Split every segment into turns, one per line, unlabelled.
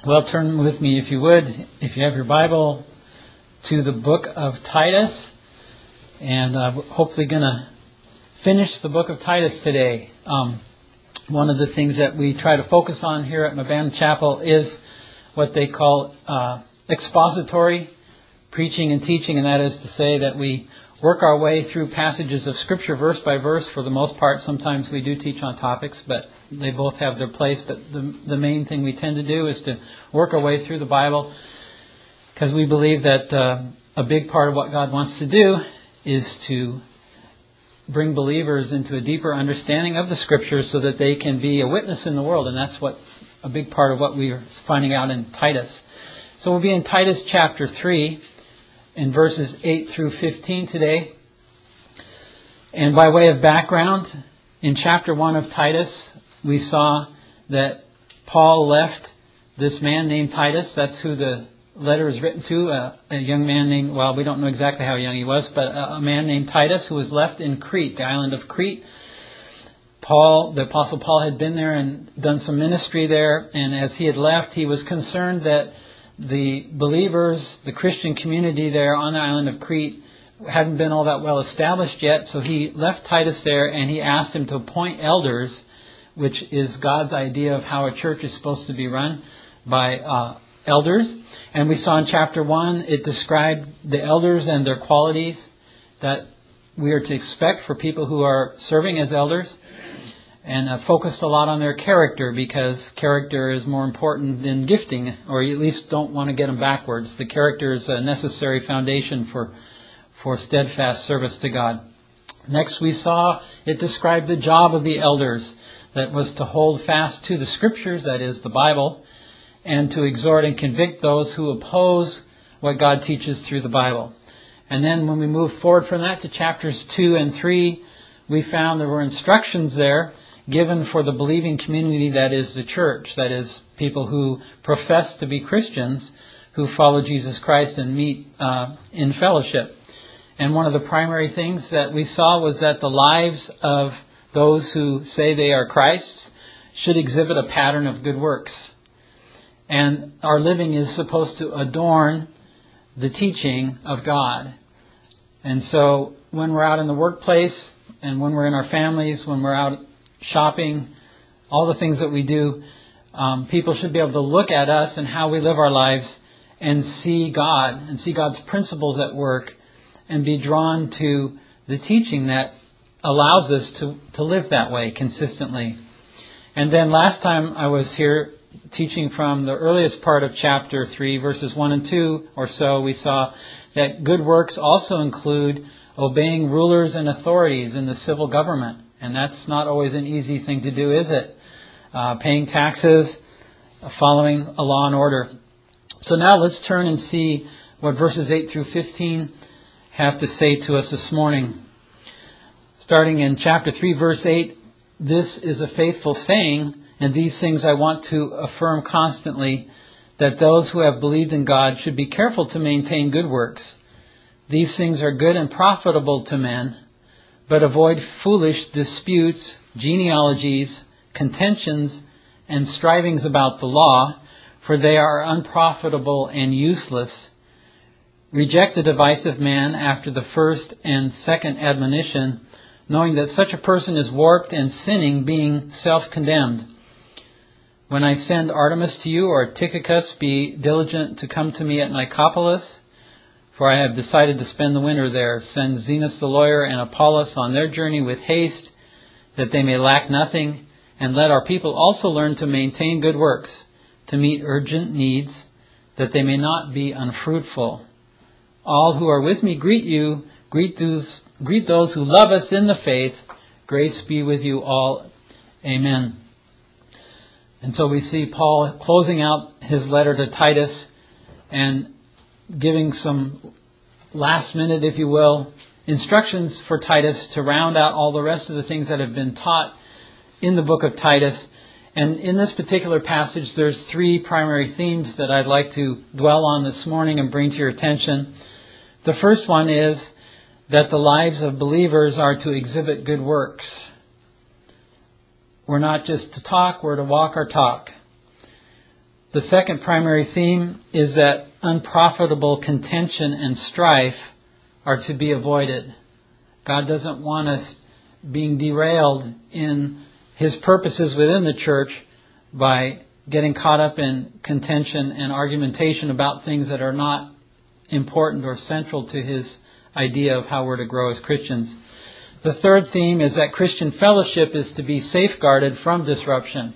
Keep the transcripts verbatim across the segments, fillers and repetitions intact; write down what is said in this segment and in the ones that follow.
Well, turn with me, if you would, if you have your Bible, to the book of Titus. And uh, we're hopefully going to finish the book of Titus today. Um, one of the things that we try to focus on here at Mabana Chapel is what they call uh, expository preaching and teaching. And that is to say that we work our way through passages of Scripture verse by verse for the most part. Sometimes we do teach on topics, but they both have their place. But the, the main thing we tend to do is to work our way through the Bible, because we believe that uh, a big part of what God wants to do is to bring believers into a deeper understanding of the Scriptures so that they can be a witness in the world. And that's what a big part of what we are finding out in Titus. So we'll be in Titus chapter three, in verses eight through fifteen today. And by way of background, in chapter one of Titus, we saw that Paul left this man named Titus. That's who the letter is written to, a, a young man named, well, we don't know exactly how young he was, but a, a man named Titus who was left in Crete, the island of Crete. Paul, the Apostle Paul, had been there and done some ministry there, and as he had left, he was concerned that the believers, the Christian community there on the island of Crete, hadn't been all that well established yet. So he left Titus there and he asked him to appoint elders, which is God's idea of how a church is supposed to be run, by uh, elders. And we saw in chapter one, it described the elders and their qualities that we are to expect for people who are serving as elders. And uh, focused a lot on their character, because character is more important than gifting, or you at least don't want to get them backwards. The character is a necessary foundation for for steadfast service to God. Next we saw it described the job of the elders, that was to hold fast to the Scriptures, that is the Bible, and to exhort and convict those who oppose what God teaches through the Bible. And then when we moved forward from that to chapters two and three, we found there were instructions there given for the believing community, that is the church, that is people who profess to be Christians, who follow Jesus Christ and meet uh, in fellowship. And one of the primary things that we saw was that the lives of those who say they are Christ's should exhibit a pattern of good works. And our living is supposed to adorn the teaching of God. And so when we're out in the workplace, and when we're in our families, when we're out shopping, all the things that we do, um, people should be able to look at us and how we live our lives and see God and see God's principles at work and be drawn to the teaching that allows us to, to live that way consistently. And then last time I was here teaching from the earliest part of chapter three, verses one and two or so, we saw that good works also include obeying rulers and authorities in the civil government. And that's not always an easy thing to do, is it? Uh, paying taxes, following a law and order. So now let's turn and see what verses eight through fifteen have to say to us this morning. Starting in chapter three, verse eight, this is a faithful saying, and these things I want to affirm constantly, that those who have believed in God should be careful to maintain good works. These things are good and profitable to men, but avoid foolish disputes, genealogies, contentions, and strivings about the law, for they are unprofitable and useless. Reject the divisive man after the first and second admonition, knowing that such a person is warped and sinning, being self-condemned. When I send Artemis to you, or Tychicus, be diligent to come to me at Nicopolis, for I have decided to spend the winter there. Send Zenas the lawyer and Apollos on their journey with haste, that they may lack nothing. And let our people also learn to maintain good works, to meet urgent needs, that they may not be unfruitful. All who are with me greet you. Greet those, greet those who love us in the faith. Grace be with you all. Amen. And so we see Paul closing out his letter to Titus and giving some last minute, if you will, instructions for Titus to round out all the rest of the things that have been taught in the book of Titus. And in this particular passage, there's three primary themes that I'd like to dwell on this morning and bring to your attention. The first one is that the lives of believers are to exhibit good works. We're not just to talk, we're to walk our talk. The second primary theme is that unprofitable contention and strife are to be avoided. God doesn't want us being derailed in His purposes within the church by getting caught up in contention and argumentation about things that are not important or central to His idea of how we're to grow as Christians. The third theme is that Christian fellowship is to be safeguarded from disruption.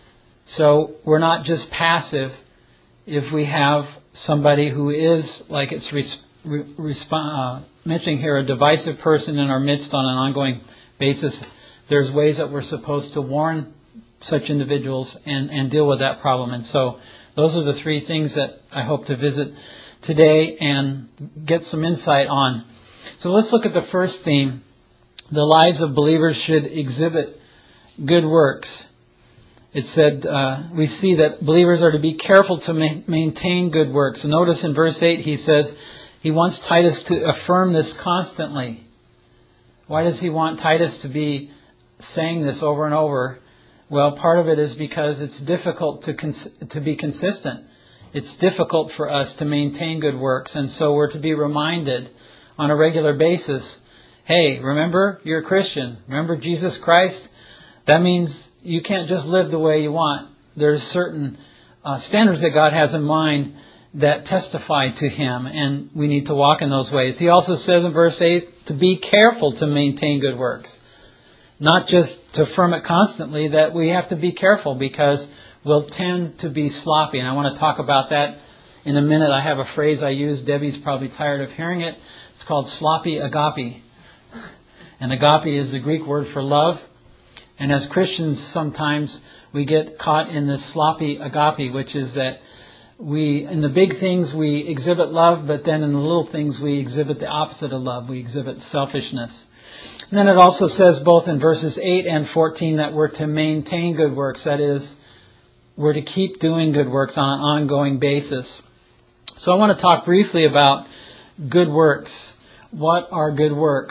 So we're not just passive if we have somebody who is, like it's res- re- resp- uh, mentioning here, a divisive person in our midst on an ongoing basis. There's ways that we're supposed to warn such individuals and, and deal with that problem. And so those are the three things that I hope to visit today and get some insight on. So let's look at the first theme. The lives of believers should exhibit good works. It said, uh, we see that believers are to be careful to ma- maintain good works. So notice in verse eight he says he wants Titus to affirm this constantly. Why does he want Titus to be saying this over and over? Well, part of it is because it's difficult to cons- to be consistent. It's difficult for us to maintain good works. And so we're to be reminded on a regular basis, hey, remember, you're a Christian. Remember Jesus Christ? That means you can't just live the way you want. There's certain uh, standards that God has in mind that testify to Him, and we need to walk in those ways. He also says in verse eight to be careful to maintain good works. Not just to affirm it constantly, that we have to be careful because we'll tend to be sloppy. And I want to talk about that in a minute. I have a phrase I use. Debbie's probably tired of hearing it. It's called sloppy agape. And agape is the Greek word for love. And as Christians, sometimes we get caught in this sloppy agape, which is that we, in the big things, we exhibit love, but then in the little things, we exhibit the opposite of love. We exhibit selfishness. And then it also says both in verses eight and fourteen that we're to maintain good works. That is, we're to keep doing good works on an ongoing basis. So I want to talk briefly about good works. What are good works?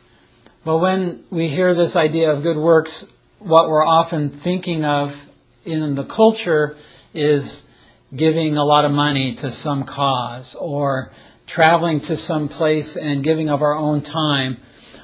Well, when we hear this idea of good works, what we're often thinking of in the culture is giving a lot of money to some cause, or traveling to some place and giving of our own time,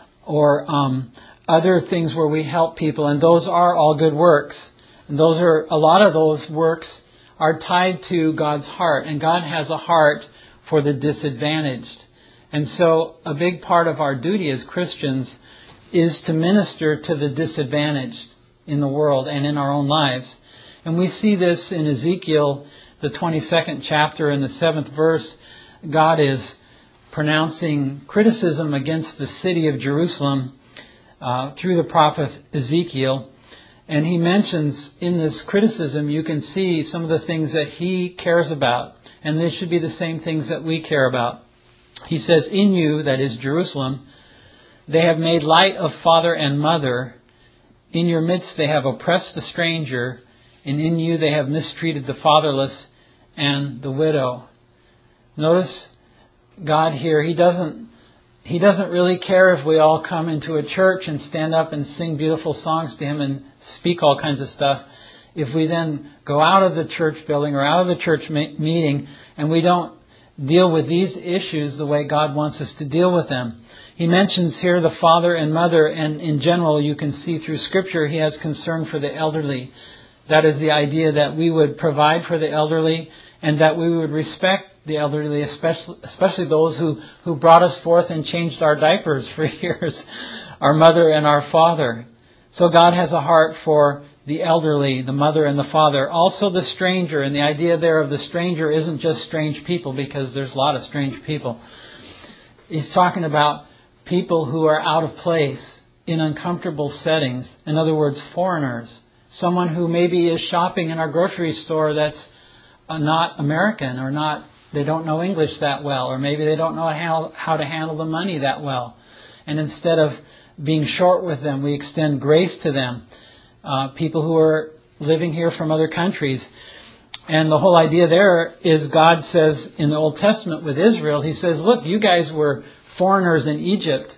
or um, other things where we help people. And those are all good works. And those are, a lot of those works are tied to God's heart. And God has a heart for the disadvantaged. And so a big part of our duty as Christians is to minister to the disadvantaged in the world and in our own lives. And we see this in Ezekiel, the twenty-second chapter and the seventh verse. God is pronouncing criticism against the city of Jerusalem uh, through the prophet Ezekiel. And he mentions in this criticism, you can see some of the things that he cares about. And they should be the same things that we care about. He says, in you, that is Jerusalem, they have made light of father and mother. In your midst they have oppressed the stranger. And in you they have mistreated the fatherless and the widow. Notice God here, He doesn't He doesn't really care if we all come into a church and stand up and sing beautiful songs to Him and speak all kinds of stuff. If we then go out of the church building or out of the church ma- meeting and we don't deal with these issues the way God wants us to deal with them. He mentions here the father and mother, and in general you can see through Scripture He has concern for the elderly. That is the idea that we would provide for the elderly and that we would respect the elderly, especially especially those who, who brought us forth and changed our diapers for years, our mother and our father. So God has a heart for the elderly, the mother and the father. Also the stranger, and the idea there of the stranger isn't just strange people, because there's a lot of strange people. He's talking about people who are out of place in uncomfortable settings. In other words, foreigners. Someone who maybe is shopping in our grocery store that's not American, or not, they don't know English that well, or maybe they don't know how, how to handle the money that well. And instead of being short with them, we extend grace to them. Uh, people who are living here from other countries. And the whole idea there is God says in the Old Testament with Israel, He says, look, you guys were foreigners in Egypt.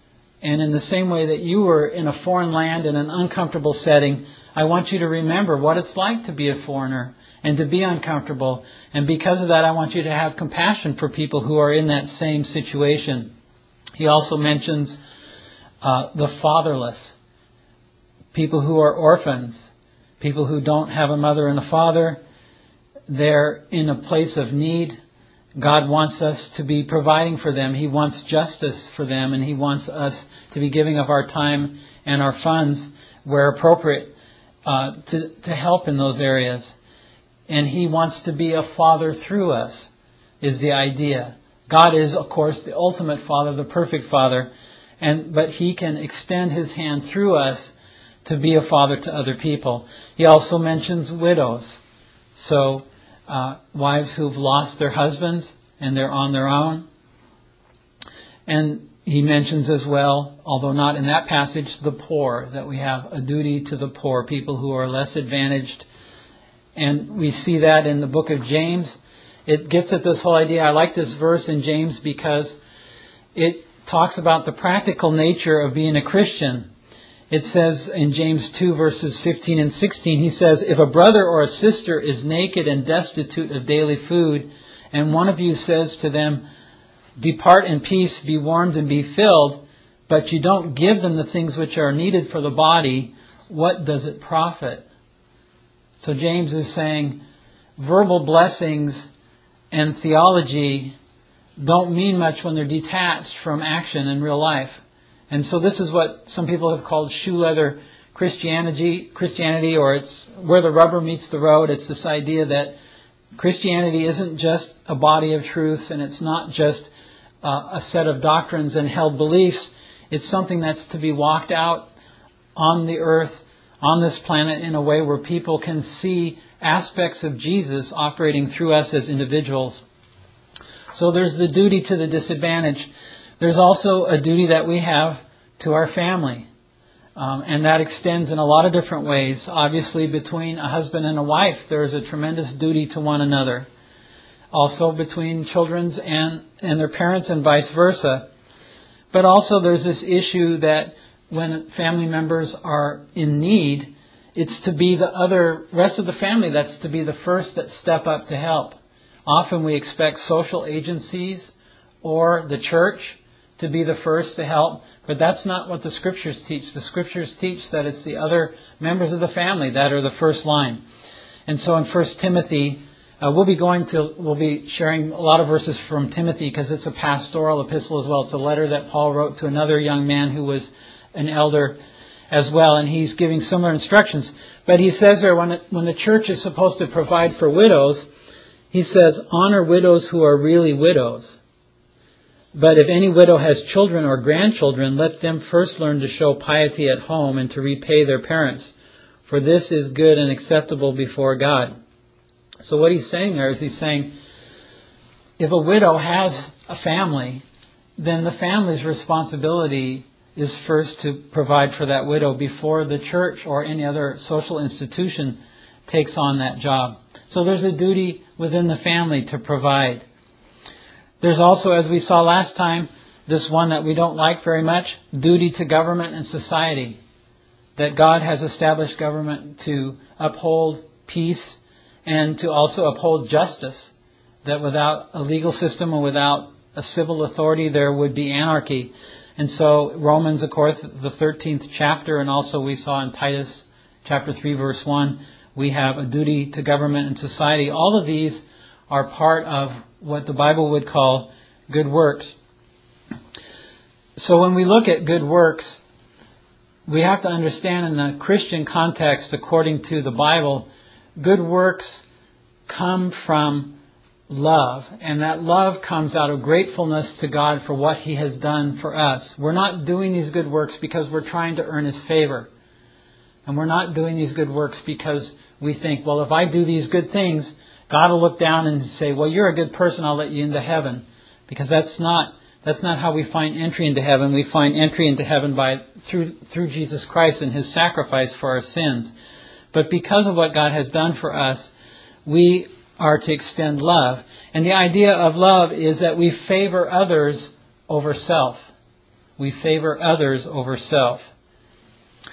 And in the same way that you were in a foreign land in an uncomfortable setting, I want you to remember what it's like to be a foreigner. and to be uncomfortable. And because of that, I want you to have compassion for people who are in that same situation. He also mentions uh, the fatherless, people who are orphans, people who don't have a mother and a father. They're in a place of need. God wants us to be providing for them. He wants justice for them, and He wants us to be giving of our time and our funds where appropriate uh, to, to help in those areas. And He wants to be a father through us, is the idea. God is, of course, the ultimate Father, the perfect Father, and but He can extend His hand through us to be a father to other people. He also mentions widows. So, uh, wives who've lost their husbands and they're on their own. And he mentions as well, although not in that passage, the poor, that we have a duty to the poor, people who are less advantaged. And we see that in the book of James. It gets at this whole idea. I like this verse in James because it talks about the practical nature of being a Christian. It says in James two verses fifteen and sixteen, he says, "If a brother or a sister is naked and destitute of daily food, and one of you says to them, 'Depart in peace, be warmed and be filled,' but you don't give them the things which are needed for the body, what does it profit?" So James is saying verbal blessings and theology don't mean much when they're detached from action in real life. And so this is what some people have called shoe leather Christianity, Christianity, or it's where the rubber meets the road. It's this idea that Christianity isn't just a body of truth, and it's not just uh, a set of doctrines and held beliefs. It's something that's to be walked out on the earth, on this planet, in a way where people can see aspects of Jesus operating through us as individuals. So there's the duty to the disadvantaged. There's also a duty that we have to our family. Um, and that extends in a lot of different ways. Obviously, between a husband and a wife, there is a tremendous duty to one another. Also between children and, and their parents and vice versa. But also there's this issue that when family members are in need, it's to be the other rest of the family that's to be the first that step up to help. Often we expect social agencies or the church to be the first to help, but that's not what the Scriptures teach. The Scriptures teach that it's the other members of the family that are the first line. And so in First Timothy, uh, we'll be going to, we'll be sharing a lot of verses from Timothy because it's a pastoral epistle as well. It's a letter that Paul wrote to another young man who was an elder as well, and he's giving similar instructions. But he says there, when, it, when the church is supposed to provide for widows, he says, "Honor widows who are really widows. But if any widow has children or grandchildren, let them first learn to show piety at home and to repay their parents. For this is good and acceptable before God." So what he's saying there is he's saying, if a widow has a family, then the family's responsibility is first to provide for that widow before the church or any other social institution takes on that job. So there's a duty within the family to provide. There's also, as we saw last time, this one that we don't like very much, duty to government and society. That God has established government to uphold peace and to also uphold justice. That without a legal system or without a civil authority, there would be anarchy. And so Romans, of course, the thirteenth chapter, and also we saw in Titus chapter three, verse one, we have a duty to government and society. All of these are part of what the Bible would call good works. So when we look at good works, we have to understand in the Christian context, according to the Bible, good works come from love. And that love comes out of gratefulness to God for what He has done for us. We're not doing these good works because we're trying to earn His favor. And we're not doing these good works because we think, well, if I do these good things, God will look down and say, well, you're a good person, I'll let you into heaven. Because that's not that's not how we find entry into heaven. We find entry into heaven by through through Jesus Christ and His sacrifice for our sins. But because of what God has done for us, we are to extend love. And the idea of love is that we favor others over self. We favor others over self.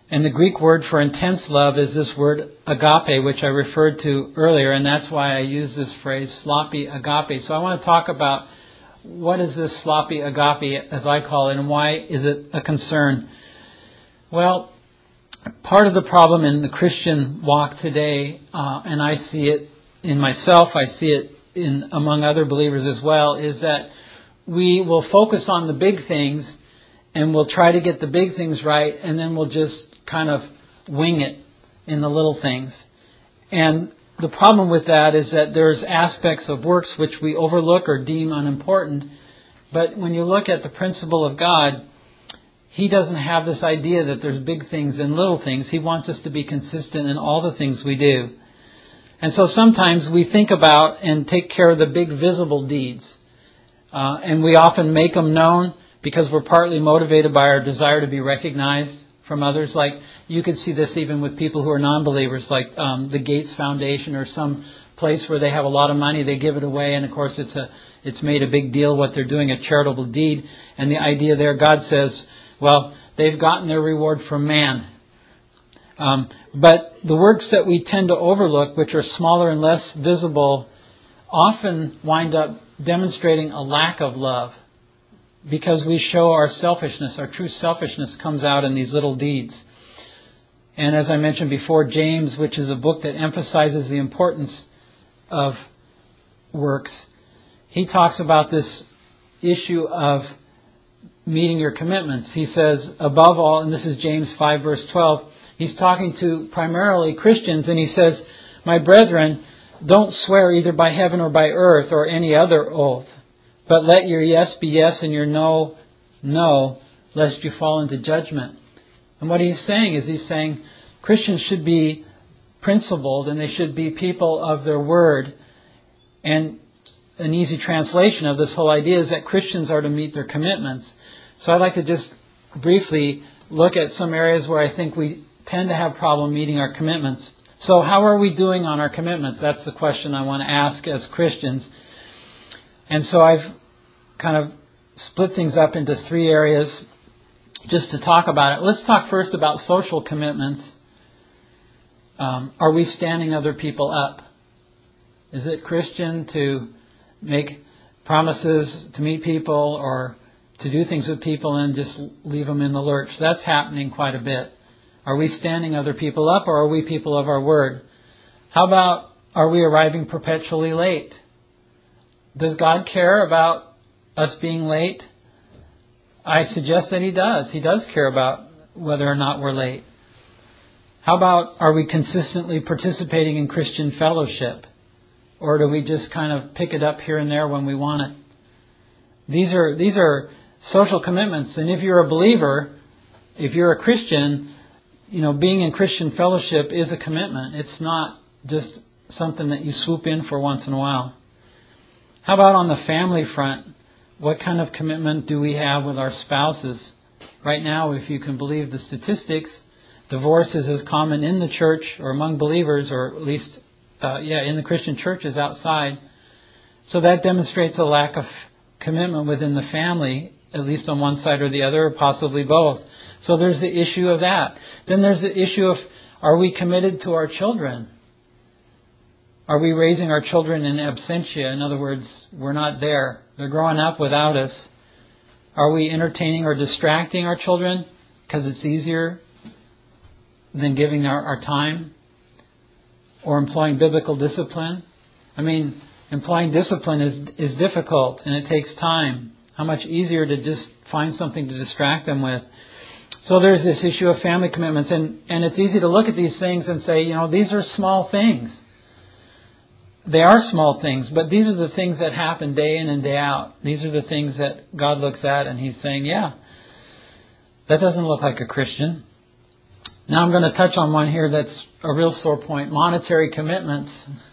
And the Greek word for intense love is this word agape, which I referred to earlier, and that's why I use this phrase, sloppy agape. So I want to talk about what is this sloppy agape, as I call it, and why is it a concern? Well, part of the problem in the Christian walk today, uh, and I see it in myself, I see it in among other believers as well, is that we will focus on the big things and we'll try to get the big things right, and then we'll just kind of wing it in the little things. And the problem with that is that there's aspects of works which we overlook or deem unimportant. But when you look at the principle of God, He doesn't have this idea that there's big things and little things. He wants us to be consistent in all the things we do. And so sometimes we think about and take care of the big visible deeds. Uh, and we often make them known because we're partly motivated by our desire to be recognized from others. Like you could see this even with people who are non-believers, like um, the Gates Foundation or some place where they have a lot of money, they give it away, and of course it's a it's made a big deal what they're doing, a charitable deed. And the idea there, God says, well, they've gotten their reward from man. Um, but the works that we tend to overlook, which are smaller and less visible, often wind up demonstrating a lack of love. Because we show our selfishness, our true selfishness comes out in these little deeds. And as I mentioned before, James, which is a book that emphasizes the importance of works, he talks about this issue of meeting your commitments. He says, above all, and this is James five verse twelve, he's talking to primarily Christians, and he says, my brethren, don't swear either by heaven or by earth or any other oath. But let your yes be yes and your no, no, lest you fall into judgment. And what he's saying is he's saying Christians should be principled and they should be people of their word. And an easy translation of this whole idea is that Christians are to meet their commitments. So I'd like to just briefly look at some areas where I think we tend to have problem meeting our commitments. So how are we doing on our commitments? That's the question I want to ask as Christians. And so I've kind of split things up into three areas just to talk about it. Let's talk first about social commitments. Um, are we standing other people up? Is it Christian to make promises to meet people or to do things with people and just leave them in the lurch? That's happening quite a bit. Are we standing other people up, or are we people of our word? How about, are we arriving perpetually late? Does God care about us being late? I suggest that He does. He does care about whether or not we're late. How about, are we consistently participating in Christian fellowship? Or do we just kind of pick it up here and there when we want it? These are these are social commitments. And if you're a believer, if you're a Christian, you know, being in Christian fellowship is a commitment. It's not just something that you swoop in for once in a while. How about on the family front? What kind of commitment do we have with our spouses? Right now, if you can believe the statistics, divorce is as common in the church or among believers, or at least, uh, yeah, in the Christian churches outside. So that demonstrates a lack of commitment within the family, at least on one side or the other, or possibly both. So there's the issue of that. Then there's the issue of, are we committed to our children? Are we raising our children in absentia? In other words, we're not there. They're growing up without us. Are we entertaining or distracting our children because it's easier than giving our, our time? Or employing biblical discipline? I mean, employing discipline is is difficult and it takes time. How much easier to just find something to distract them with. So there's this issue of family commitments. And, and it's easy to look at these things and say, you know, these are small things. They are small things, but these are the things that happen day in and day out. These are the things that God looks at and He's saying, yeah, that doesn't look like a Christian. Now I'm going to touch on one here that's a real sore point. Monetary commitments.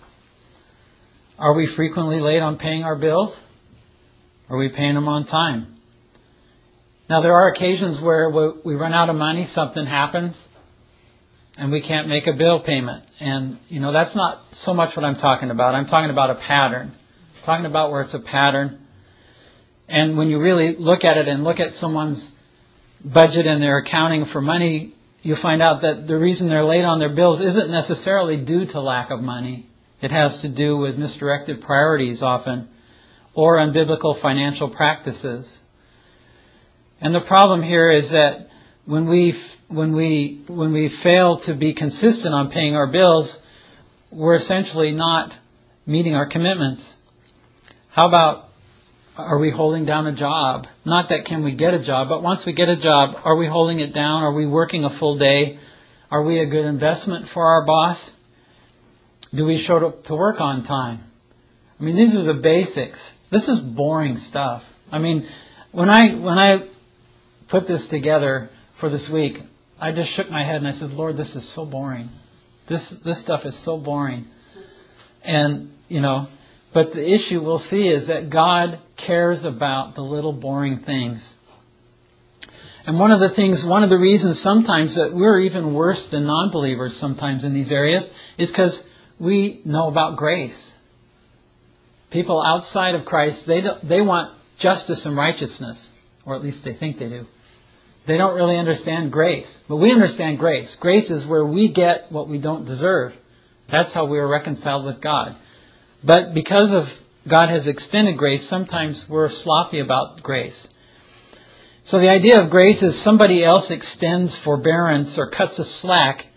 Are we frequently late on paying our bills? Are we paying them on time? Now there are occasions where we run out of money, something happens, and we can't make a bill payment. And, you know, that's not so much what I'm talking about. I'm talking about a pattern. I'm talking about where it's a pattern. And when you really look at it and look at someone's budget and their accounting for money, you'll find out that the reason they're late on their bills isn't necessarily due to lack of money. It has to do with misdirected priorities often, or unbiblical financial practices. And the problem here is that when we when we when we fail to be consistent on paying our bills, we're essentially not meeting our commitments. How about, are we holding down a job? Not that can we get a job, but once we get a job, are we holding it down? Are we working a full day? Are we a good investment for our boss? Do we show up to work on time? I mean, these are the basics. This is boring stuff. I mean, when I when I put this together for this week, I just shook my head and I said, Lord, this is so boring. This this stuff is so boring. And, you know, but the issue we'll see is that God cares about the little boring things. And one of the things, one of the reasons sometimes that we're even worse than non-believers sometimes in these areas is because we know about grace. People outside of Christ, they don't, they want justice and righteousness, or at least they think they do. They don't really understand grace. But we understand grace. Grace is where we get what we don't deserve. That's how we are reconciled with God. But because of God has extended grace, sometimes we're sloppy about grace. So the idea of grace is somebody else extends forbearance or cuts us slack,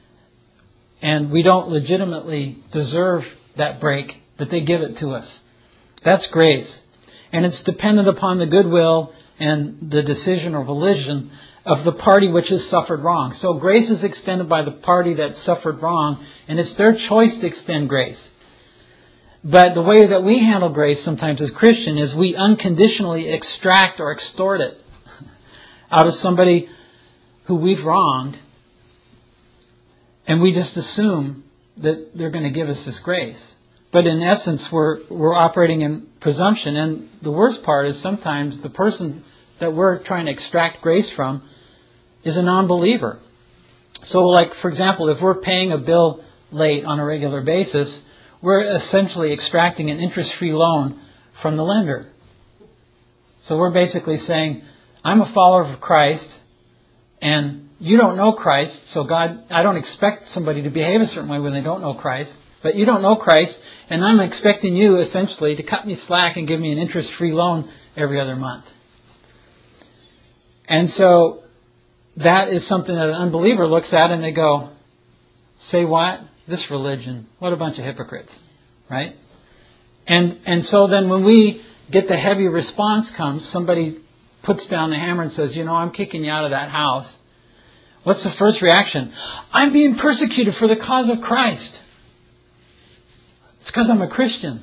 and we don't legitimately deserve that break, but they give it to us. That's grace. And it's dependent upon the goodwill and the decision or volition of the party which has suffered wrong. So grace is extended by the party that suffered wrong, and it's their choice to extend grace. But the way that we handle grace sometimes as Christian is we unconditionally extract or extort it out of somebody who we've wronged, and we just assume that they're going to give us this grace. But in essence, we're we're operating in presumption. And the worst part is sometimes the person that we're trying to extract grace from is a non-believer. So like, for example, if we're paying a bill late on a regular basis, we're essentially extracting an interest-free loan from the lender. So we're basically saying, I'm a follower of Christ, and you don't know Christ, so God, I don't expect somebody to behave a certain way when they don't know Christ. But you don't know Christ, and I'm expecting you, essentially, to cut me slack and give me an interest-free loan every other month. And so that is something that an unbeliever looks at and they go, say what? This religion. What a bunch of hypocrites. Right? And and so then when we get the heavy response comes, somebody puts down the hammer and says, you know, I'm kicking you out of that house. What's the first reaction? I'm being persecuted for the cause of Christ. It's because I'm a Christian.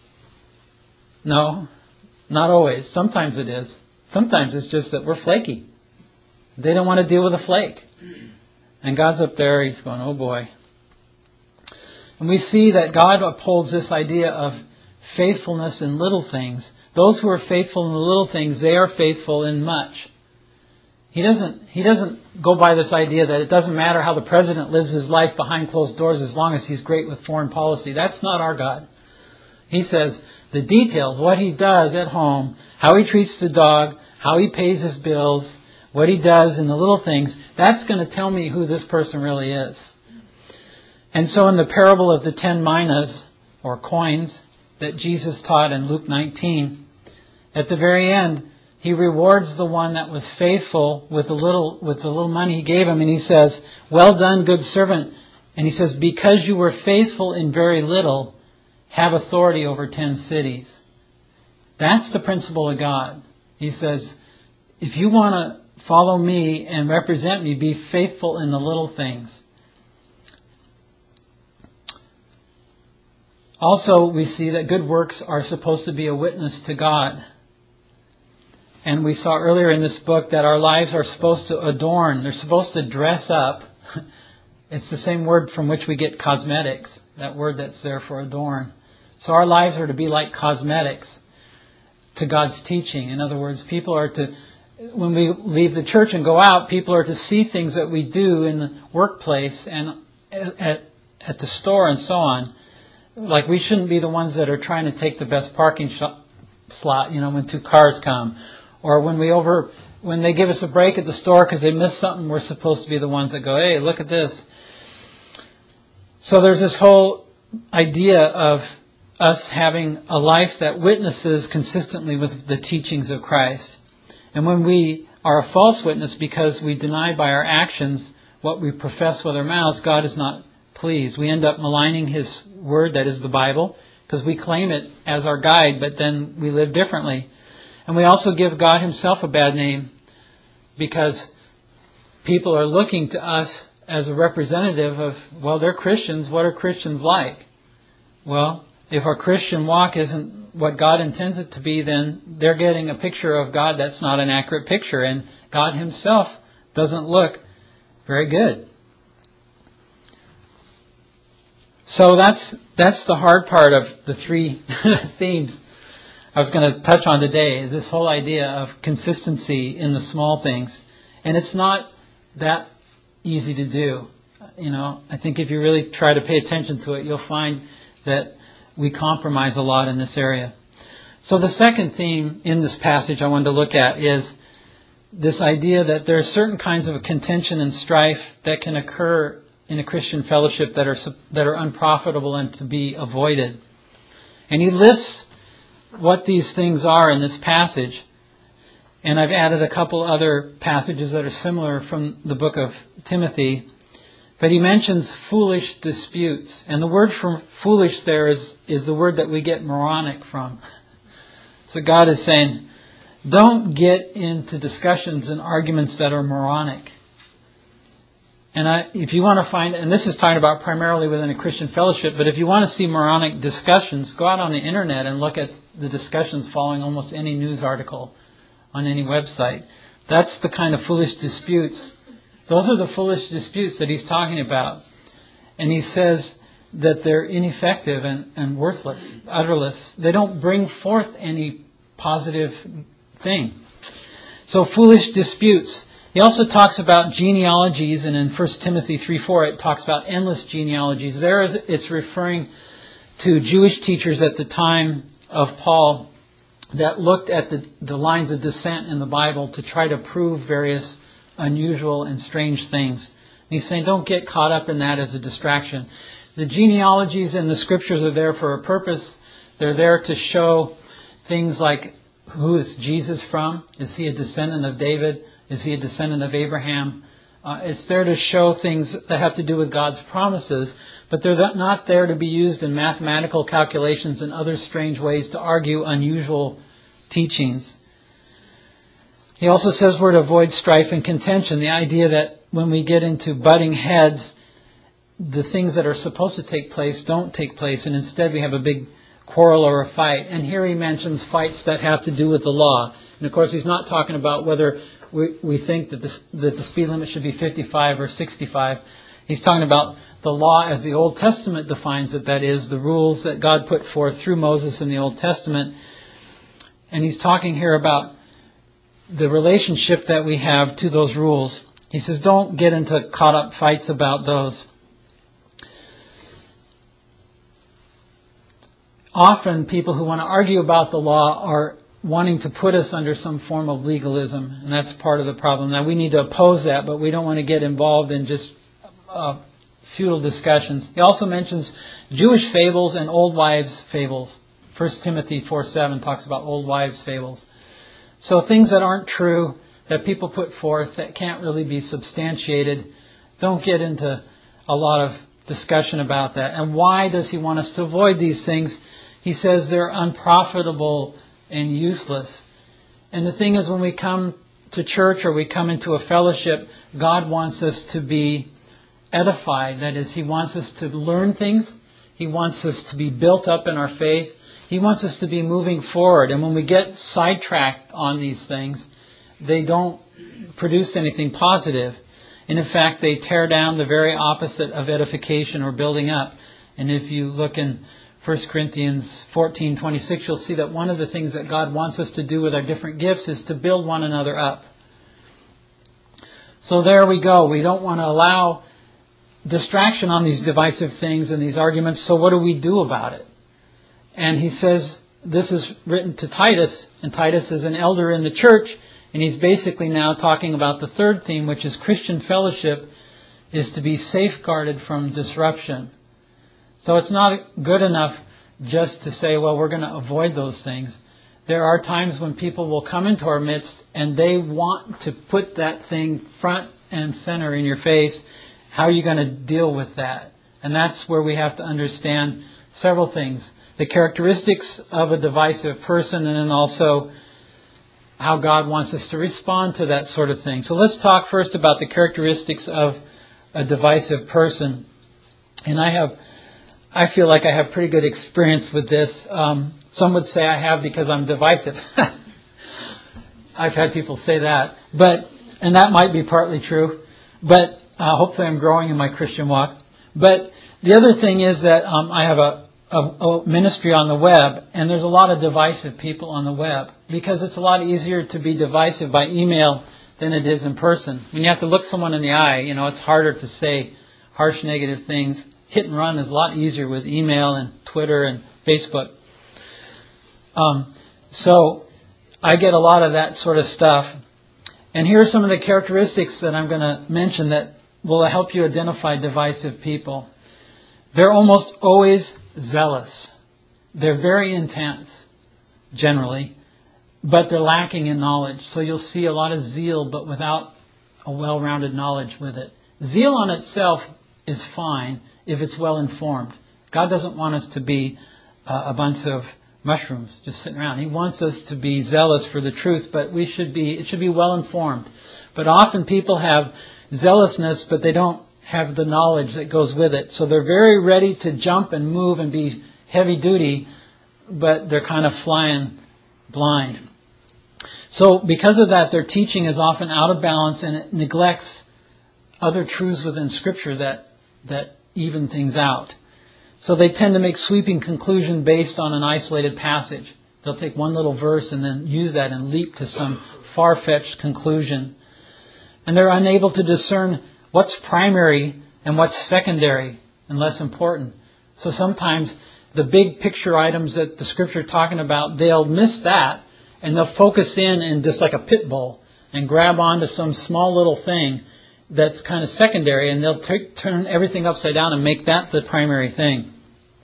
No, not always. Sometimes it is. Sometimes it's just that we're flaky. They don't want to deal with a flake. And God's up there, He's going, oh boy. And we see that God upholds this idea of faithfulness in little things. Those who are faithful in the little things, they are faithful in much. He doesn't, he doesn't go by this idea that it doesn't matter how the president lives his life behind closed doors as long as he's great with foreign policy. That's not our God. He says the details, what he does at home, how he treats the dog, how he pays his bills, what he does in the little things, that's going to tell me who this person really is. And so in the parable of the ten minas, or coins, that Jesus taught in Luke nineteen, at the very end, He rewards the one that was faithful with the little with the little money He gave him. And He says, well done, good servant. And He says, because you were faithful in very little, have authority over ten cities. That's the principle of God. He says, if you want to follow me and represent me, be faithful in the little things. Also, we see that good works are supposed to be a witness to God. And we saw earlier in this book that our lives are supposed to adorn. They're supposed to dress up. It's the same word from which we get cosmetics. That word that's there for adorn. So our lives are to be like cosmetics to God's teaching. In other words, people are to, when we leave the church and go out, people are to see things that we do in the workplace and at, at the store and so on. Like we shouldn't be the ones that are trying to take the best parking shot, slot, you know, when two cars come. Or when we over when they give us a break at the store because they missed something, we're supposed to be the ones that go, hey, look at this. So there's this whole idea of us having a life that witnesses consistently with the teachings of Christ. And when we are a false witness because we deny by our actions what we profess with our mouths, God is not pleased. We end up maligning His Word, that is the Bible, because we claim it as our guide, but then we live differently. And we also give God Himself a bad name because people are looking to us as a representative of, well, they're Christians. What are Christians like? Well, if our Christian walk isn't what God intends it to be, then they're getting a picture of God that's not an accurate picture. And God Himself doesn't look very good. So that's that's the hard part of the three themes I was going to touch on today, is this whole idea of consistency in the small things. And it's not that easy to do. You know, I think if you really try to pay attention to it, you'll find that we compromise a lot in this area. So the second theme in this passage I wanted to look at is this idea that there are certain kinds of contention and strife that can occur in a Christian fellowship that are that are unprofitable and to be avoided. And he lists what these things are in this passage. And I've added a couple other passages that are similar from the book of Timothy. But he mentions foolish disputes. And the word for foolish there is, is the word that we get moronic from. So God is saying, don't get into discussions and arguments that are moronic. And I, if you want to find, and this is talking about primarily within a Christian fellowship, but if you want to see moronic discussions, go out on the internet and look at the discussions following almost any news article on any website. That's the kind of foolish disputes. Those are the foolish disputes that he's talking about. And he says that they're ineffective and, and worthless, utterless. They don't bring forth any positive thing. So foolish disputes. He also talks about genealogies, and in First Timothy three four it talks about endless genealogies. There is, it's referring to Jewish teachers at the time of Paul that looked at the, the lines of descent in the Bible to try to prove various unusual and strange things. And he's saying don't get caught up in that as a distraction. The genealogies in the Scriptures are there for a purpose. They're there to show things like, who is Jesus from? Is he a descendant of David? Is he a descendant of Abraham? Uh, it's there to show things that have to do with God's promises, but they're not there to be used in mathematical calculations and other strange ways to argue unusual teachings. He also says we're to avoid strife and contention. The idea that when we get into butting heads, the things that are supposed to take place don't take place, and instead we have a big quarrel or a fight. And here he mentions fights that have to do with the law. And of course he's not talking about whether we, we think that the, that the speed limit should be fifty-five or sixty-five. He's talking about the law as the Old Testament defines it, that is, the rules that God put forth through Moses in the Old Testament. And he's talking here about the relationship that we have to those rules. He says don't get into caught up fights about those. Often people who want to argue about the law are wanting to put us under some form of legalism, and that's part of the problem. Now we need to oppose that, but we don't want to get involved in just uh, futile discussions. He also mentions Jewish fables and old wives' fables. First Timothy four seven talks about old wives' fables. So things that aren't true, that people put forth, that can't really be substantiated, don't get into a lot of discussion about that. And why does he want us to avoid these things? He says they're unprofitable and useless. And the thing is, when we come to church or we come into a fellowship, God wants us to be edified. That is, He wants us to learn things. He wants us to be built up in our faith. He wants us to be moving forward. And when we get sidetracked on these things, they don't produce anything positive. And in fact, they tear down the very opposite of edification or building up. And if you look in First Corinthians fourteen twenty-six, you'll see that one of the things that God wants us to do with our different gifts is to build one another up. So there we go. We don't want to allow distraction on these divisive things and these arguments. So what do we do about it? And he says this is written to Titus, and Titus is an elder in the church, And he's basically now talking about the third theme, which is Christian fellowship is to be safeguarded from disruption. So it's not good enough just to say, well, we're going to avoid those things. There are times when people will come into our midst and they want to put that thing front and center in your face. How are you going to deal with that? And that's where we have to understand several things. The characteristics of a divisive person, and then also how God wants us to respond to that sort of thing. So let's talk first about the characteristics of a divisive person. And I have, I feel like I have pretty good experience with this. Um, some would say I have because I'm divisive. I've had people say that, but and that might be partly true. But uh, hopefully I'm growing in my Christian walk. But the other thing is that um, I have a, a, a ministry on the web, and there's a lot of divisive people on the web because it's a lot easier to be divisive by email than it is in person. When you have to look someone in the eye, you know, it's harder to say harsh, negative things. Hit and run is a lot easier with email and Twitter and Facebook. Um, so I get a lot of that sort of stuff. And here are some of the characteristics that I'm going to mention that will help you identify divisive people. They're almost always zealous. They're very intense, generally, but they're lacking in knowledge. So you'll see a lot of zeal, but without a well-rounded knowledge with it. Zeal on itself is fine if it's well informed. God doesn't want us to be uh, a bunch of mushrooms just sitting around. He wants us to be zealous for the truth, but we should be, it should be well informed. But often people have zealousness, but they don't have the knowledge that goes with it. So they're very ready to jump and move and be heavy duty, but they're kind of flying blind. So because of that, their teaching is often out of balance and it neglects other truths within Scripture that, that even things out. So they tend to make sweeping conclusions based on an isolated passage. They'll take one little verse and then use that and leap to some far-fetched conclusion. And they're unable to discern what's primary and what's secondary and less important. So sometimes the big picture items that the Scripture are talking about, they'll miss that and they'll focus in and just like a pit bull and grab onto some small little thing that's kind of secondary, and they'll t- turn everything upside down and make that the primary thing.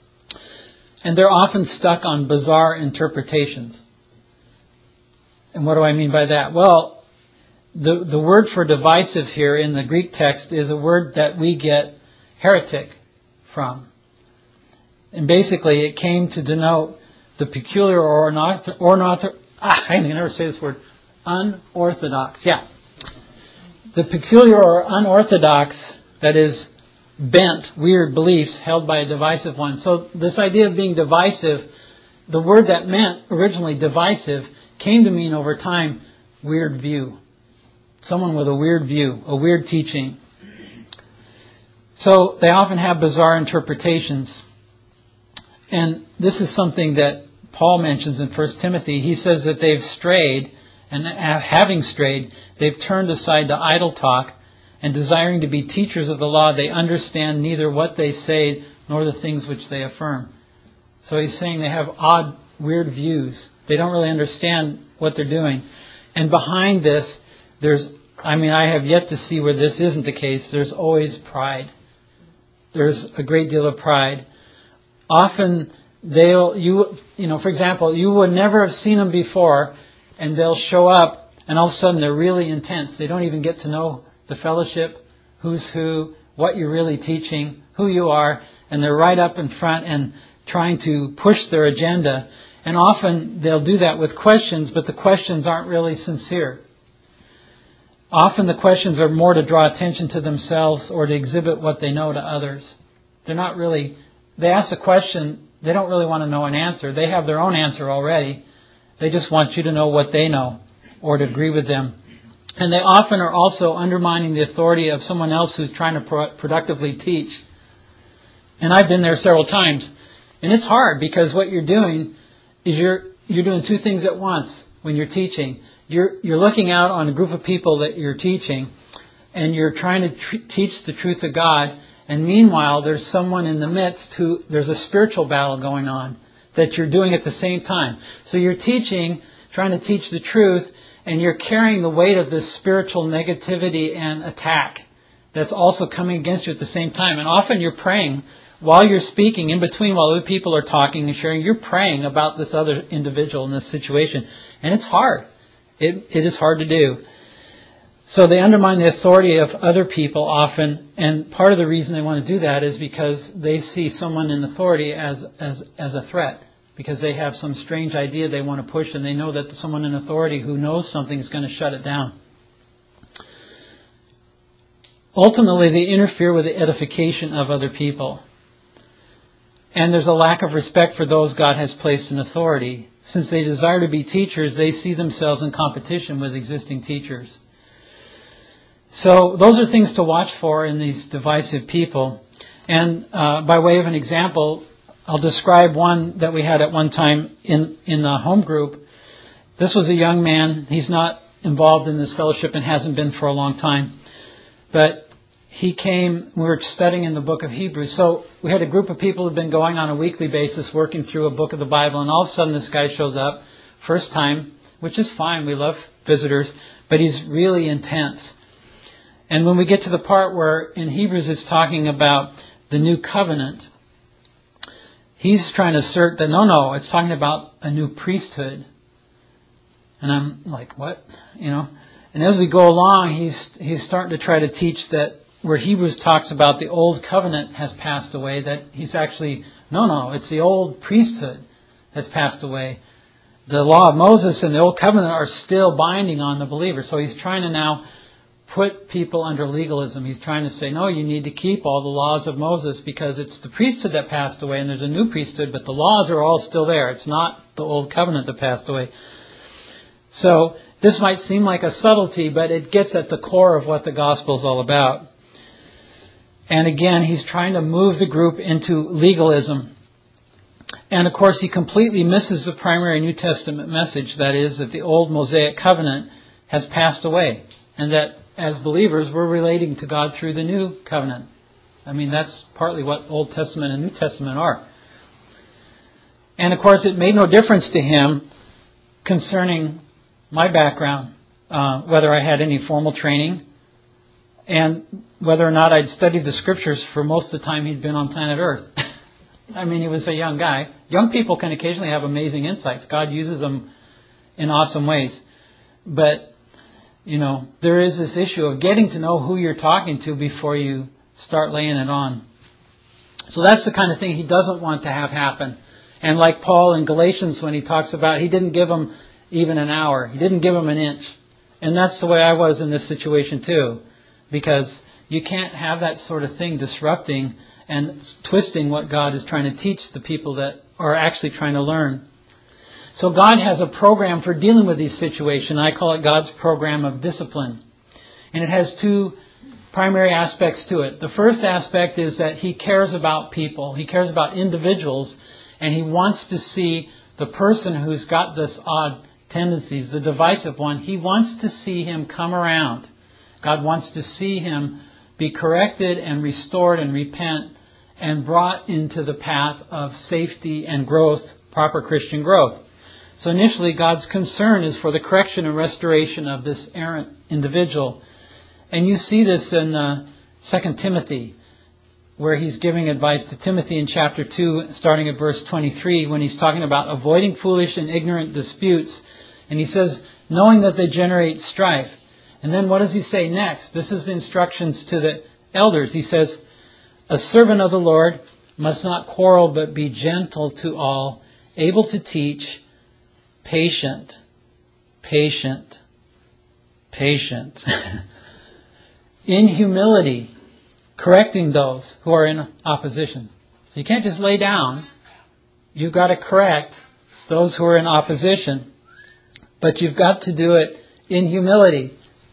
And they're often stuck on bizarre interpretations. And what do I mean by that? Well, the, the word for divisive here in the Greek text is a word that we get heretic from. And basically it came to denote the peculiar or not, or not, ah, I can never say this word, unorthodox. Yeah. The peculiar or unorthodox, that is, bent, weird beliefs held by a divisive one. So this idea of being divisive, the word that meant originally divisive, came to mean over time weird view. Someone with a weird view, a weird teaching. So they often have bizarre interpretations. And this is something that Paul mentions in First Timothy. He says that they've strayed, and having strayed, they've turned aside to idle talk, and desiring to be teachers of the law, they understand neither what they say nor the things which they affirm. So he's saying they have odd, weird views. They don't really understand what they're doing. And behind this, there's, I mean, I have yet to see where this isn't the case. There's always pride. There's a great deal of pride. Often they'll, you, you know, for example, you would never have seen them before, and they'll show up, and all of a sudden they're really intense. They don't even get to know the fellowship, who's who, what you're really teaching, who you are, and they're right up in front and trying to push their agenda. And often they'll do that with questions, but the questions aren't really sincere. Often the questions are more to draw attention to themselves or to exhibit what they know to others. They're not really, they ask a question, they don't really want to know an answer. They have their own answer already. They just want you to know what they know or to agree with them. And they often are also undermining the authority of someone else who's trying to pro- productively teach. And I've been there several times. And it's hard because what you're doing is you're you're doing two things at once when you're teaching. You're you're looking out on a group of people that you're teaching, and you're trying to tr- teach the truth of God. And meanwhile, there's someone in the midst who there's a spiritual battle going on that you're doing at the same time. So you're teaching, trying to teach the truth, And you're carrying the weight of this spiritual negativity and attack that's also coming against you at the same time. And often you're praying while you're speaking, in between while other people are talking and sharing, you're praying about this other individual in this situation. And it's hard. It, it is hard to do. So they undermine the authority of other people often. And part of the reason they want to do that is because they see someone in authority as, as, as a threat. Because they have some strange idea they want to push, and they know that someone in authority who knows something is going to shut it down. Ultimately, they interfere with the edification of other people. And there's a lack of respect for those God has placed in authority. Since they desire to be teachers, they see themselves in competition with existing teachers. So those are things to watch for in these divisive people. And uh, by way of an example, I'll describe one that we had at one time in, in the home group. This was a young man. He's not involved in this fellowship and hasn't been for a long time. But he came, we were studying in the book of Hebrews. So we had a group of people who had been going on a weekly basis working through a book of the Bible. And all of a sudden this guy shows up, first time, which is fine. We love visitors. But he's really intense. And when we get to the part where in Hebrews it's talking about the new covenant, he's trying to assert that, no, no, it's talking about a new priesthood. And I'm like, what? You know? And as we go along, he's he's starting to try to teach that where Hebrews talks about the old covenant has passed away, that he's actually, no, no, it's the old priesthood has passed away. The law of Moses and the old covenant are still binding on the believer. So he's trying to now put people under legalism. He's trying to say, no, you need to keep all the laws of Moses because it's the priesthood that passed away and there's a new priesthood, but the laws are all still there. It's not the old covenant that passed away. So this might seem like a subtlety, but it gets at the core of what the gospel is all about. And again, he's trying to move the group into legalism. And of course, he completely misses the primary New Testament message, that is, that the old Mosaic covenant has passed away and that as believers, we're relating to God through the new covenant. I mean, that's partly what Old Testament and New Testament are. And of course, it made no difference to him concerning my background, uh, whether I had any formal training and whether or not I'd studied the Scriptures for most of the time he'd been on planet Earth. I mean, he was a young guy. Young people can occasionally have amazing insights. God uses them in awesome ways. But you know, there is this issue of getting to know who you're talking to before you start laying it on. So that's the kind of thing he doesn't want to have happen. And like Paul in Galatians when he talks about, he didn't give them even an hour. He didn't give them an inch. And that's the way I was in this situation too. Because you can't have that sort of thing disrupting and twisting what God is trying to teach the people that are actually trying to learn. So God has a program for dealing with these situations. I call it God's program of discipline. And it has two primary aspects to it. The first aspect is that He cares about people. He cares about individuals. And He wants to see the person who's got this odd tendencies, the divisive one, He wants to see him come around. God wants to see him be corrected and restored and repent and brought into the path of safety and growth, proper Christian growth. So initially, God's concern is for the correction and restoration of this errant individual. And you see this in uh, Second Timothy, where he's giving advice to Timothy in chapter two, starting at verse twenty-three, when he's talking about avoiding foolish and ignorant disputes. And he says, knowing that they generate strife. And then what does he say next? This is the instructions to the elders. He says, a servant of the Lord must not quarrel, but be gentle to all, able to teach, patient, patient, patient, in humility, correcting those who are in opposition. So you can't just lay down. You've got to correct those who are in opposition. But you've got to do it in humility.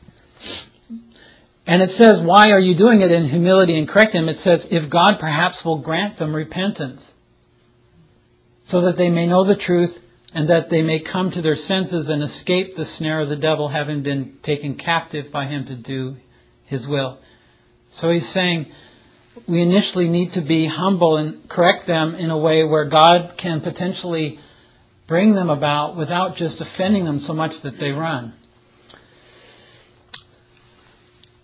And it says, why are you doing it in humility and correct them? It says, if God perhaps will grant them repentance, so that they may know the truth and that they may come to their senses and escape the snare of the devil, having been taken captive by him to do his will. So he's saying we initially need to be humble and correct them in a way where God can potentially bring them about without just offending them so much that they run.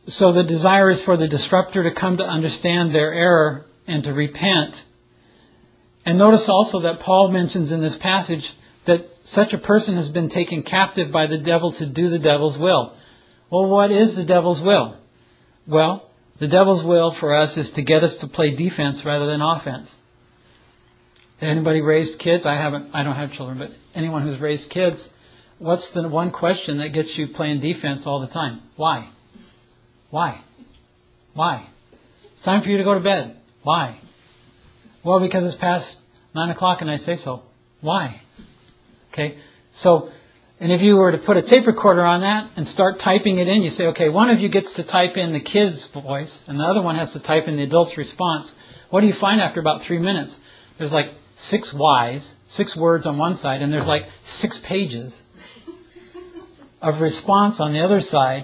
So the desire is for the disruptor to come to understand their error and to repent. And notice also that Paul mentions in this passage that such a person has been taken captive by the devil to do the devil's will. Well, what is the devil's will? Well, the devil's will for us is to get us to play defense rather than offense. Anybody raised kids? I haven't. I don't have children, but anyone who's raised kids, what's the one question that gets you playing defense all the time? Why? Why? Why? It's time for you to go to bed. Why? Well, because it's past nine o'clock and I say so. Why? Okay. So, and if you were to put a tape recorder on that and start typing it in, you say, okay, one of you gets to type in the kid's voice and the other one has to type in the adult's response. What do you find after about three minutes? There's like six Y's, six words on one side, and there's like six pages of response on the other side.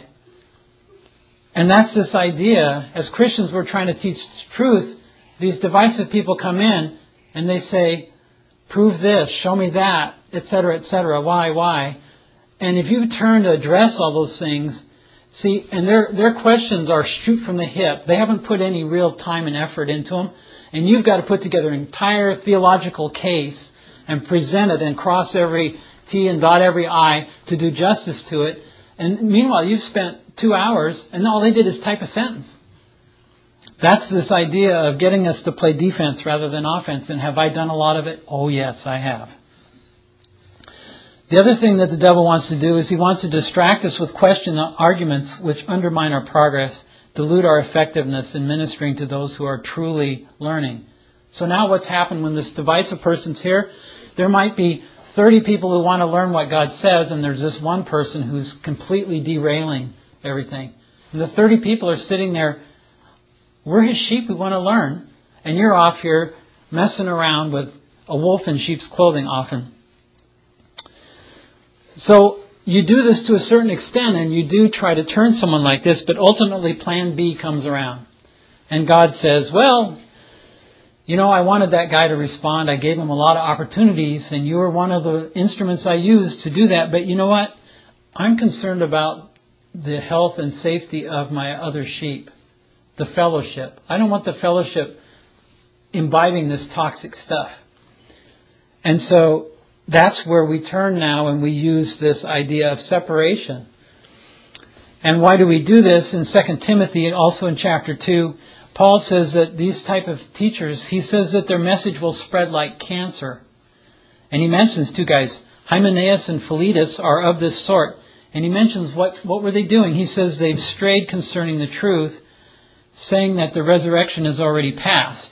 And that's this idea, as Christians we're trying to teach truth, these divisive people come in and they say, prove this, show me that, et cetera, et cetera, why, why? And if you turn to address all those things, see, and their their questions are shoot from the hip. They haven't put any real time and effort into them. And you've got to put together an entire theological case and present it and cross every T and dot every I to do justice to it. And meanwhile, you've spent two hours and all they did is type a sentence. That's this idea of getting us to play defense rather than offense. And have I done a lot of it? Oh, yes, I have. The other thing that the devil wants to do is he wants to distract us with question arguments which undermine our progress, dilute our effectiveness in ministering to those who are truly learning. So now what's happened when this divisive person's here? There might be thirty people who want to learn what God says, and there's this one person who's completely derailing everything. And the thirty people are sitting there, we're His sheep, we want to learn, and you're off here messing around with a wolf in sheep's clothing often. So you do this to a certain extent, and you do try to turn someone like this, but ultimately plan B comes around. And God says, well, you know, I wanted that guy to respond. I gave him a lot of opportunities, and you were one of the instruments I used to do that. But you know what? I'm concerned about the health and safety of my other sheep, the fellowship. I don't want the fellowship imbibing this toxic stuff. And so that's where we turn now and we use this idea of separation. And why do we do this? In Second Timothy and also in chapter two, Paul says that these type of teachers, he says that their message will spread like cancer. And he mentions two guys, Hymenaeus and Philetus are of this sort. And he mentions what, what were they doing? He says they've strayed concerning the truth, saying that the resurrection is already past.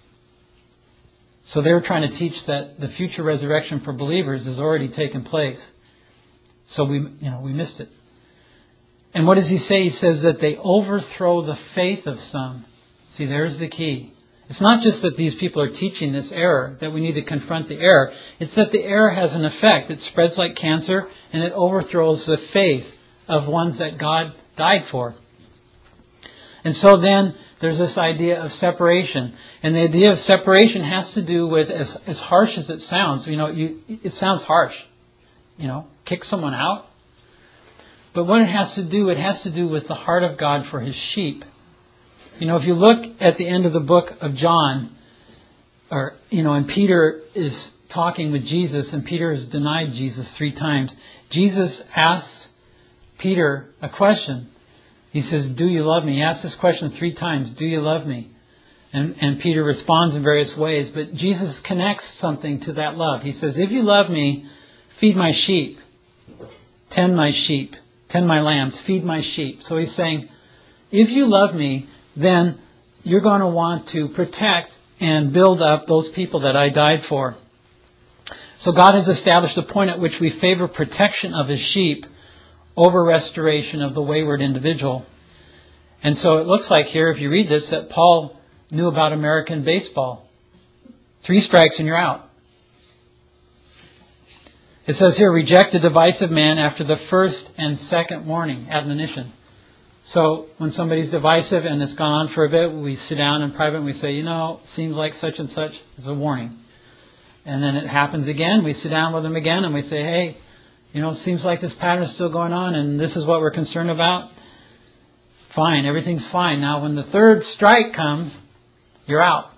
So they're trying to teach that the future resurrection for believers has already taken place. So we, you know, we missed it. And what does he say? He says that they overthrow the faith of some. See, there's the key. It's not just that these people are teaching this error, that we need to confront the error. It's that the error has an effect. It spreads like cancer, and it overthrows the faith of ones that God died for. And so then there's this idea of separation. And the idea of separation has to do with, as, as harsh as it sounds, you know, you, it sounds harsh. You know, kick someone out. But what it has to do, it has to do with the heart of God for His sheep. You know, if you look at the end of the book of John, or, you know, and Peter is talking with Jesus, and Peter has denied Jesus three times. Jesus asks Peter a question. He says, do you love me? He asks this question three times. Do you love me? And, and Peter responds in various ways. But Jesus connects something to that love. He says, if you love me, feed my sheep. Tend my sheep. Tend my lambs. Feed my sheep. So he's saying, if you love me, then you're going to want to protect and build up those people that I died for. So God has established a point at which we favor protection of His sheep over restoration of the wayward individual. And so it looks like here, if you read this, that Paul knew about American baseball. Three strikes and you're out. It says here, reject the divisive man after the first and second warning, admonition. So when somebody's divisive and it's gone on for a bit, we sit down in private and we say, you know, seems like such and such is a warning. And then it happens again. We sit down with them again and we say, hey, you know, it seems like this pattern is still going on and this is what we're concerned about. fine, everything's fine. Now when the third strike comes, you're out.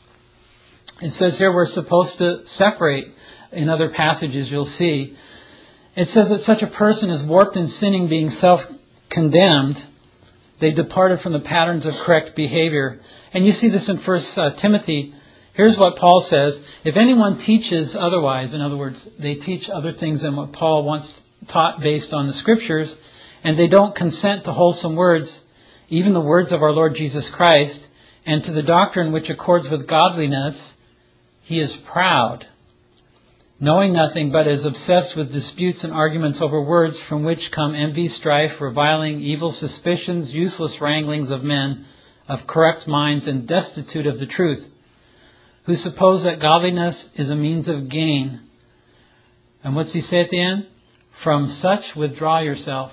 It says here we're supposed to separate. In other passages you'll see. It says that such a person is warped in sinning, being self-condemned. They departed from the patterns of correct behavior. And you see this in First Timothy. Here's what Paul says. If anyone teaches otherwise, in other words, they teach other things than what Paul once taught based on the Scriptures, and they don't consent to wholesome words, even the words of our Lord Jesus Christ, and to the doctrine which accords with godliness, he is proud, knowing nothing, but is obsessed with disputes and arguments over words, from which come envy, strife, reviling, evil suspicions, useless wranglings of men of corrupt minds and destitute of the truth, who suppose that godliness is a means of gain. And what's he say at the end? From such withdraw yourself.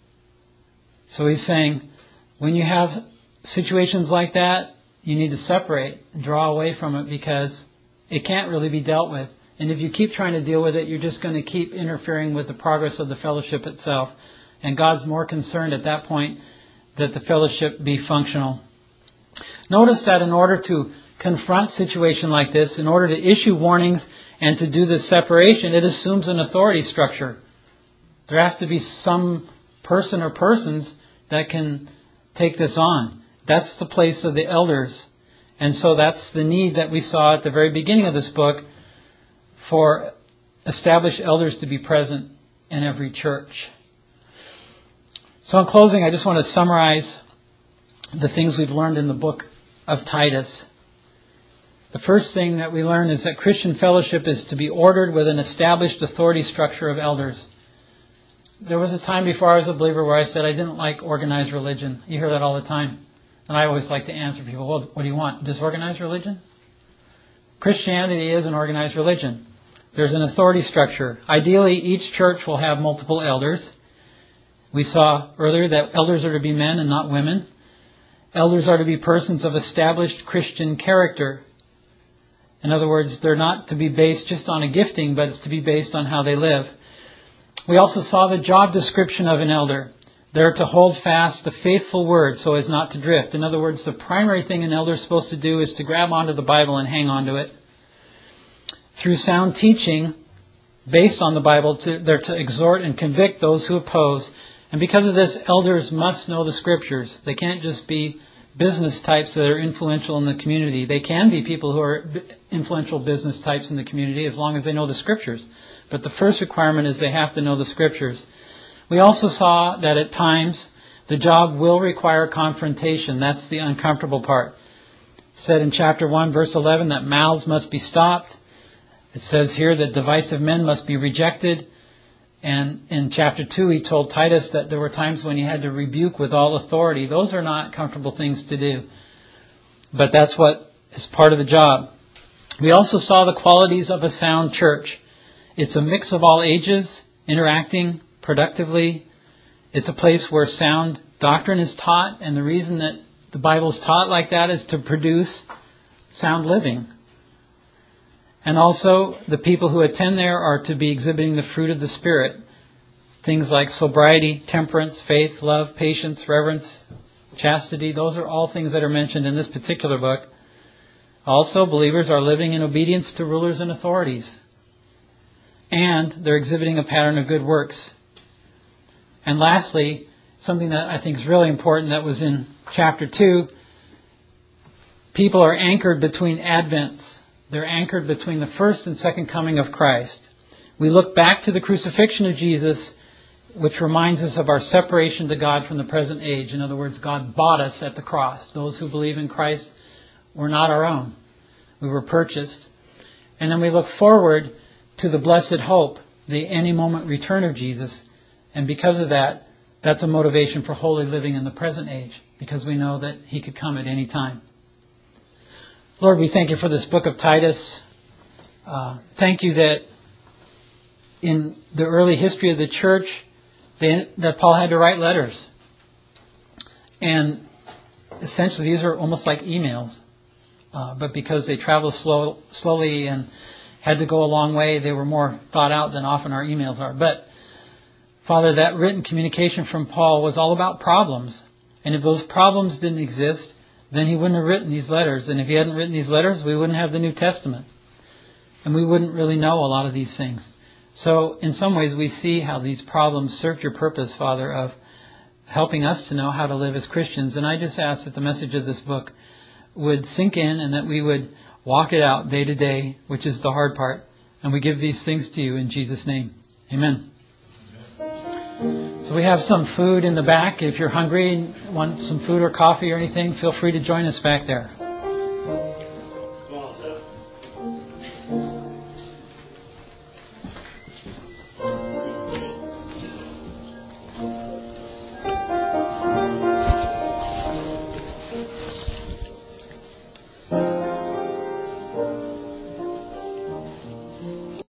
So he's saying, when you have situations like that, you need to separate, draw away from it, because it can't really be dealt with. And if you keep trying to deal with it, you're just going to keep interfering with the progress of the fellowship itself. And God's more concerned at that point that the fellowship be functional. Notice that in order to confront a situation like this, in order to issue warnings and to do this separation, it assumes an authority structure. There has to be some person or persons that can take this on. That's the place of the elders. And so that's the need that we saw at the very beginning of this book for established elders to be present in every church. So in closing, I just want to summarize the things we've learned in the book of Titus. The first thing that we learn is that Christian fellowship is to be ordered with an established authority structure of elders. There was a time before I was a believer where I said I didn't like organized religion. You hear that all the time. And I always like to answer people, well, what do you want? Disorganized religion? Christianity is an organized religion. There's an authority structure. Ideally, each church will have multiple elders. We saw earlier that elders are to be men and not women. Elders are to be persons of established Christian character. In other words, they're not to be based just on a gifting, but it's to be based on how they live. We also saw the job description of an elder. They're to hold fast the faithful word so as not to drift. In other words, the primary thing an elder is supposed to do is to grab onto the Bible and hang on to it. Through sound teaching, based on the Bible, to, they're to exhort and convict those who oppose. And because of this, elders must know the Scriptures. They can't just be business types that are influential in the community. They can be people who are influential business types in the community as long as they know the Scriptures. But the first requirement is they have to know the Scriptures. We also saw that at times the job will require confrontation. That's the uncomfortable part. It said in chapter one, verse eleven, that mouths must be stopped. It says here that divisive men must be rejected. And in chapter two, he told Titus that there were times when he had to rebuke with all authority. Those are not comfortable things to do. But that's what is part of the job. We also saw the qualities of a sound church. It's a mix of all ages, interacting productively. It's a place where sound doctrine is taught. And the reason that the Bible is taught like that is to produce sound living. And also, the people who attend there are to be exhibiting the fruit of the Spirit. Things like sobriety, temperance, faith, love, patience, reverence, chastity. Those are all things that are mentioned in this particular book. Also, believers are living in obedience to rulers and authorities. And they're exhibiting a pattern of good works. And lastly, something that I think is really important that was in chapter two. People are anchored between advents. They're anchored between the first and second coming of Christ. We look back to the crucifixion of Jesus, which reminds us of our separation to God from the present age. In other words, God bought us at the cross. Those who believe in Christ were not our own. We were purchased. And then we look forward to the blessed hope, the any moment return of Jesus. And because of that, that's a motivation for holy living in the present age, because we know that He could come at any time. Lord, we thank You for this book of Titus. Uh, thank You that in the early history of the church, they, that Paul had to write letters. And essentially these are almost like emails. Uh, but because they traveled slow, slowly and had to go a long way, they were more thought out than often our emails are. But Father, that written communication from Paul was all about problems. And if those problems didn't exist, then He wouldn't have written these letters. And if He hadn't written these letters, we wouldn't have the New Testament. And we wouldn't really know a lot of these things. So in some ways we see how these problems served your purpose, Father, of helping us to know how to live as Christians. And I just ask that the message of this book would sink in and that we would walk it out day to day, which is the hard part. And we give these things to you in Jesus' name. Amen. So we have some food in the back. If you're hungry and want some food or coffee or anything, feel free to join us back there.